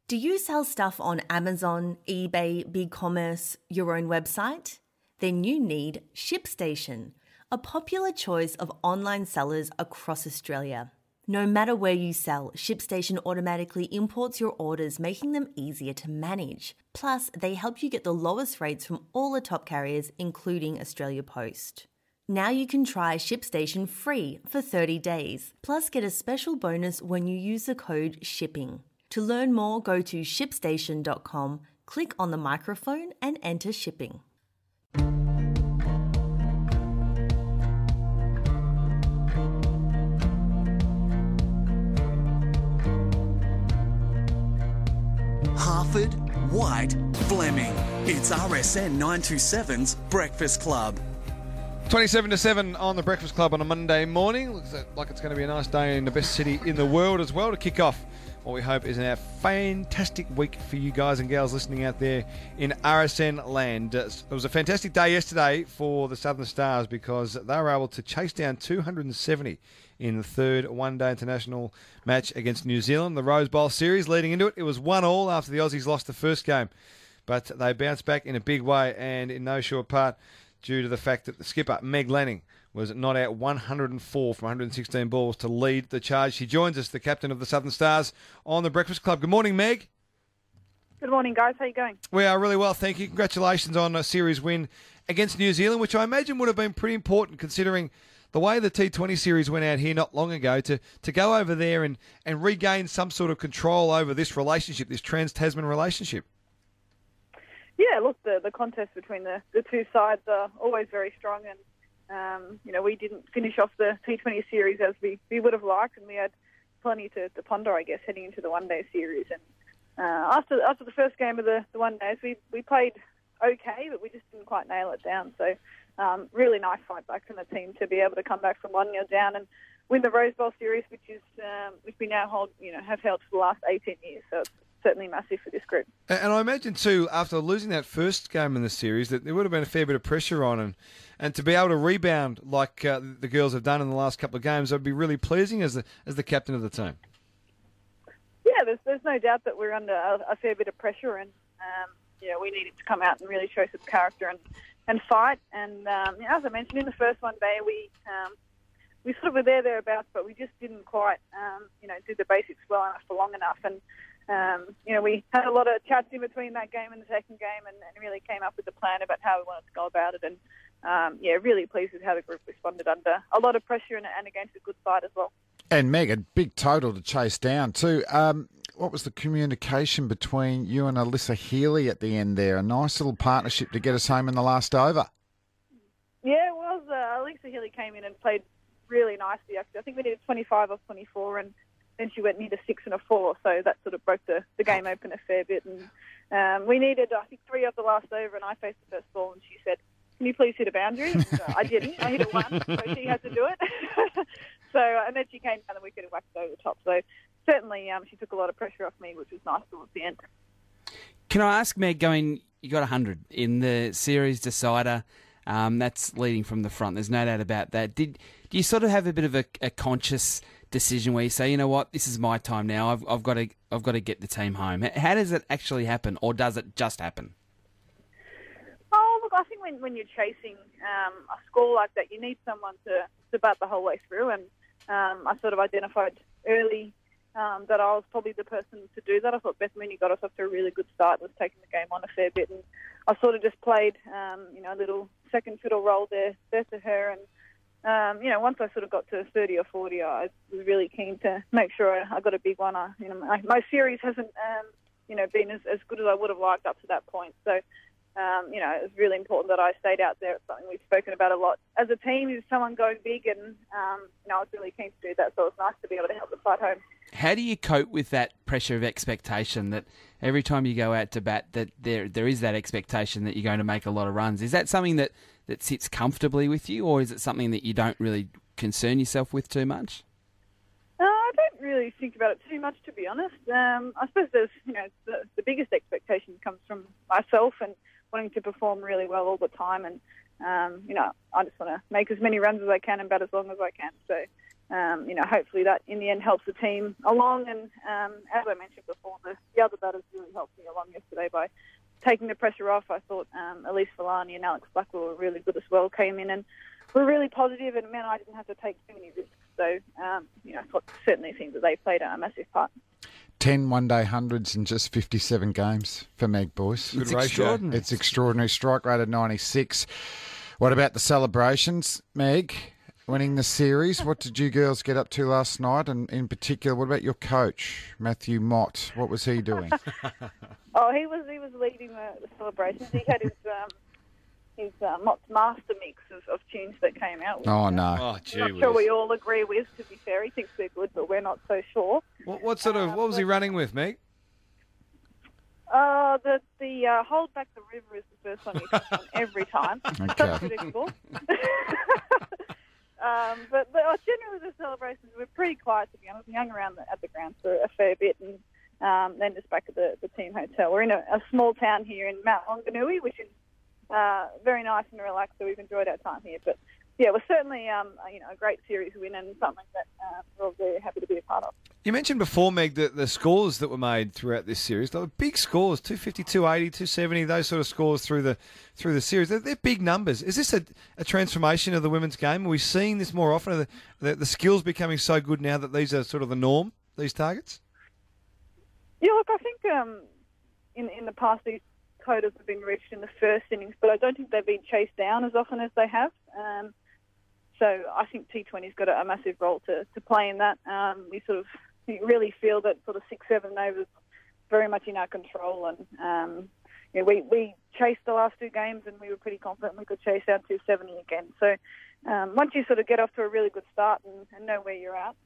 Do you sell stuff on Amazon, eBay, BigCommerce, your own website? Then you need ShipStation, a popular choice of online sellers across Australia. No matter where you sell, ShipStation automatically imports your orders, making them easier to manage. Plus, they help you get the lowest rates from all the top carriers, including Australia Post. Now you can try ShipStation free for 30 days, plus get a special bonus when you use the code SHIPPING. To learn more, go to shipstation.com, click on the microphone and enter shipping. Harford, White, Fleming. It's RSN 927's Breakfast Club. 27 to 7 on the Breakfast Club on a Monday morning. Looks like it's going to be a nice day in the best city in the world as well to kick off what we hope is a fantastic week for you guys and girls listening out there in RSN land. It was a fantastic day yesterday for the Southern Stars because they were able to chase down 270 in the third one-day international match against New Zealand, the Rose Bowl series. Leading into it, it was 1-1 after the Aussies lost the first game. But they bounced back in a big way and in no short part due to the fact that the skipper, Meg Lanning, was not out 104 from 116 balls to lead the charge. She joins us, the captain of the Southern Stars, on the Breakfast Club. Good morning, Meg. Good morning, guys. How are you going? We are really well, thank you. Congratulations on a series win against New Zealand, which I imagine would have been pretty important considering the way the T20 series went out here not long ago to go over there and regain some sort of control over this relationship, this Trans-Tasman relationship. Yeah, look, the contest between the two sides are always very strong and, we didn't finish off the T20 series as we would have liked, and we had plenty to ponder, I guess, heading into the one-day series. And after the first game of the one-days, we played okay, but we just didn't quite nail it down. So really nice fight back from the team to be able to come back from 1-0 down and win the Rose Bowl series, which we now have held for the last 18 years. So it's certainly massive for this group. And I imagine too, after losing that first game in the series, that there would have been a fair bit of pressure on, and to be able to rebound like the girls have done in the last couple of games, that would be really pleasing as the captain of the team. Yeah, there's no doubt that we're under a fair bit of pressure, and we needed to come out and really show some character and fight. And as I mentioned in the first one day, we sort of were thereabouts, but we just didn't quite do the basics well enough for long enough. And we had a lot of chats in between that game and the second game, and really came up with a plan about how we wanted to go about it. And really pleased with how the group responded under a lot of pressure and against a good side as well. And Meg, a big total to chase down too. What was the communication between you and Alyssa Healy at the end there? A nice little partnership to get us home in the last over. Yeah, it was. Alyssa Healy came in and played really nicely, actually. I think we needed 25 off 24, and then she went near 6 and a 4, so that sort of broke the game open a fair bit. And we needed, I think, 3 off the last over, and I faced the first ball, and she said, "Can you please hit a boundary?" I didn't. I hit it once, so she had to do it. And then she came down the wicket and whacked it over the top. So certainly she took a lot of pressure off me, which was nice towards the end. Can I ask, Meg, you got 100 in the series decider. That's leading from the front. There's no doubt about that. Do you sort of have a bit of a conscious decision where you say, you know what, this is my time now. I've got to get the team home. How does it actually happen, or does it just happen? Oh, look, I think when you're chasing a score like that, you need someone to bat the whole way through. And I sort of identified early that I was probably the person to do that. I thought Beth Mooney got us off to a really good start, was taking the game on a fair bit, and I sort of just played, a little second fiddle role there to her. And once I sort of got to 30 or 40, I was really keen to make sure I got a big one. My series hasn't, been as good as I would have liked up to that point. So, it was really important that I stayed out there. It's something we've spoken about a lot as a team, is someone going big, and I was really keen to do that. So it was nice to be able to help the side home. How do you cope with that pressure of expectation that every time you go out to bat that there is that expectation that you're going to make a lot of runs? Is that something that sits comfortably with you, or is it something that you don't really concern yourself with too much? I don't really think about it too much, to be honest. I suppose there's, the biggest expectation comes from myself and wanting to perform really well all the time. And, I just want to make as many runs as I can and bat as long as I can. So, hopefully that in the end helps the team along. And as I mentioned before, the other batters really helped me along yesterday by taking the pressure off. I thought Elise Villani and Alex Blackwell were really good as well, came in and were really positive, and it meant I didn't have to take too many risks. So, I thought certainly think that they played a massive part. 10 one-day hundreds in just 57 games for Meg Boyce. Good ratio. It's extraordinary. Strike rate of 96. What about the celebrations, Meg? Winning the series. What did you girls get up to last night? And in particular, what about your coach, Matthew Mott? What was he doing? He was leading the celebrations. He had his Mott's master mix of tunes that came out. Oh, no. Oh, gee I'm not sure we all agree with, to be fair. He thinks they're good, but we're not so sure. What was he running with, Meg? The Hold Back the River is the first one he puts on every time. Okay. So predictable. But generally the celebrations were pretty quiet, to be honest. We hung around at the grounds for a fair bit, and then just back at the team hotel. We're in a small town here in Mount Wanganui, which is very nice and relaxed, so we've enjoyed our time here. But yeah, it was certainly a great series win and something that we're all very happy to be a part of. You mentioned before, Meg, the scores that were made throughout this series. They were big scores, 250, 280, 270, those sort of scores through the series. They're big numbers. Is this a transformation of the women's game? Are we seeing this more often? Are the skills becoming so good now that these are sort of the norm, these targets? Yeah, look, I think in the past these quotas have been reached in the first innings, but I don't think they've been chased down as often as they have. So I think T20's got a massive role to play in that. We sort of really feel that sort of 6-7 overs very much in our control, and we chased the last two games and we were pretty confident we could chase out 270 again. So once you sort of get off to a really good start and know where you're at,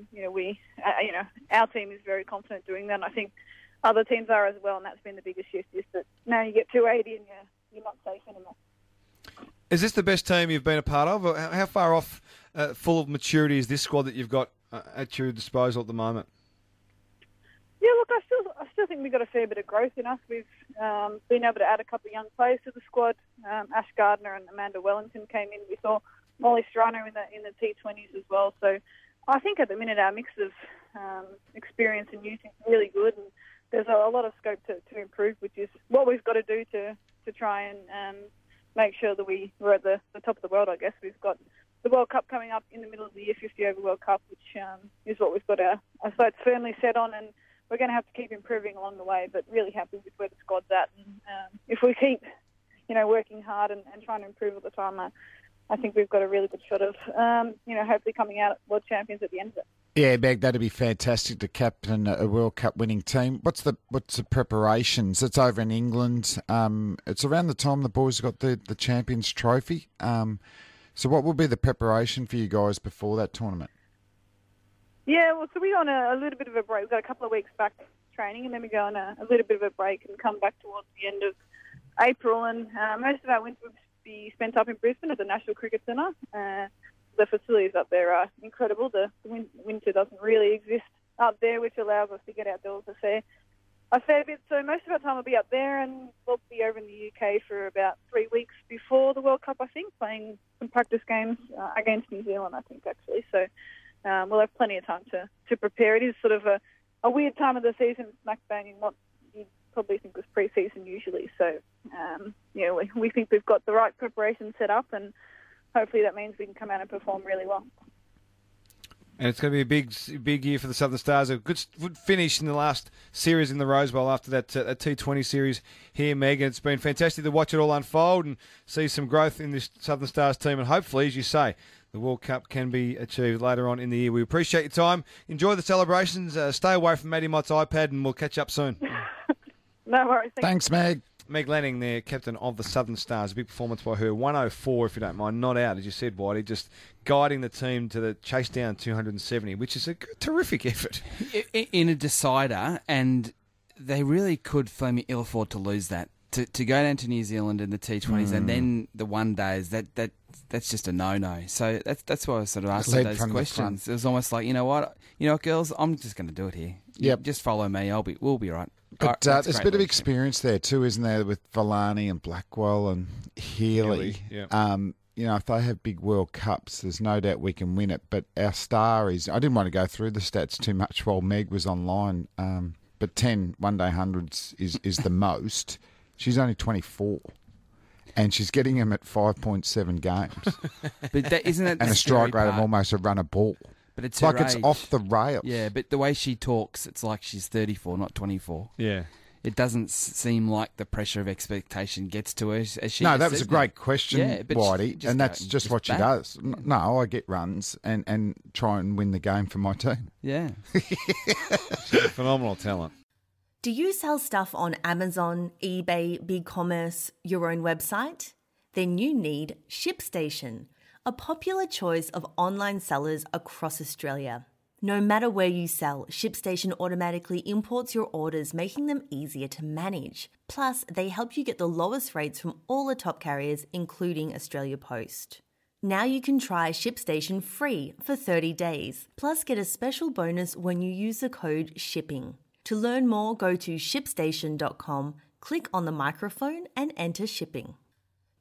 our team is very confident doing that, and I think other teams are as well, and that's been the biggest shift, is that now you get 280 and you're not safe anymore. Is this the best team you've been a part of? Or how far off full of maturity is this squad that you've got at your disposal at the moment? Yeah, look, I still think we've got a fair bit of growth in us. We've been able to add a couple of young players to the squad. Ash Gardner and Amanda Wellington came in. We saw Molly Strano in the T20s as well. So I think at the minute our mix of experience and youth is really good, and there's a lot of scope to improve, which is what we've got to do to try and make sure that we're at the top of the world, I guess. We've got the World Cup coming up in the middle of the year, 50-over World Cup, which is what we've got our sights firmly set on, and we're going to have to keep improving along the way, but really happy with where the squad's at. And if we keep, working hard and trying to improve all the time, I think we've got a really good shot of, hopefully coming out world champions at the end of it. Yeah, Meg, that'd be fantastic to captain a World Cup winning team. What's the preparations? It's over in England. It's around the time the boys got the Champions Trophy. So what will be the preparation for you guys before that tournament? Yeah, well, so we go on a little bit of a break. We've got a couple of weeks back training, and then we go on a little bit of a break and come back towards the end of April. And most of our winter will be spent up in Brisbane at the National Cricket Centre. The facilities up there are incredible. The winter doesn't really exist up there, which allows us to get outdoors a fair bit. So most of our time will be up there, and we'll be over in the UK for about 3 weeks before the World Cup, I think, playing some practice games against New Zealand, I think, actually. So we'll have plenty of time to prepare. It is sort of a weird time of the season, smack bang in what you'd probably think was pre-season usually. So, we think we've got the right preparation set up, and hopefully that means we can come out and perform really well. And it's going to be a big year for the Southern Stars. A good finish in the last series in the Rose Bowl after that T20 series here, Meg. And it's been fantastic to watch it all unfold and see some growth in this Southern Stars team. And hopefully, as you say, the World Cup can be achieved later on in the year. We appreciate your time. Enjoy the celebrations. Stay away from Maddie Mott's iPad, and we'll catch up soon. No worries. Thanks, Meg. Meg Lanning there, captain of the Southern Stars. A big performance by her. 104, if you don't mind. Not out, as you said, Whitey. Just guiding the team to the chase down 270, which is a terrific effort. In a decider, and they really could ill afford to lose that. To go down to New Zealand in the T20s and then the one days, that's just a no-no. So that's why I sort of asked those questions. It was almost like, you know what, girls, I'm just going to do it here. Yep. Just follow me. We'll be right. But there's a bit of experience there too, isn't there, with Villani and Blackwell and Healy. Yeah. if they have big World Cups, there's no doubt we can win it. But our star is, I didn't want to go through the stats too much while Meg was online, but 10 one-day hundreds is the most. She's only 24. And she's getting him at 5.7 games. But isn't it? And a strike rate of almost a run a ball. But it's like her it's age. off the rails. Yeah, but the way she talks, it's like she's 34, not 24. Yeah. It doesn't seem like the pressure of expectation gets to her. As she No, that said, was a great question, Yeah, but Whitey, she and that's just what she bat. does. No, I get runs and try and win the game for my team. Yeah. She's a phenomenal talent. Do you sell stuff on Amazon, eBay, BigCommerce, your own website? Then you need ShipStation, a popular choice of online sellers across Australia. No matter where you sell, ShipStation automatically imports your orders, making them easier to manage. Plus, they help you get the lowest rates from all the top carriers, including Australia Post. Now you can try ShipStation free for 30 days, plus get a special bonus when you use the code SHIPPING. To learn more, go to shipstation.com, click on the microphone and enter shipping.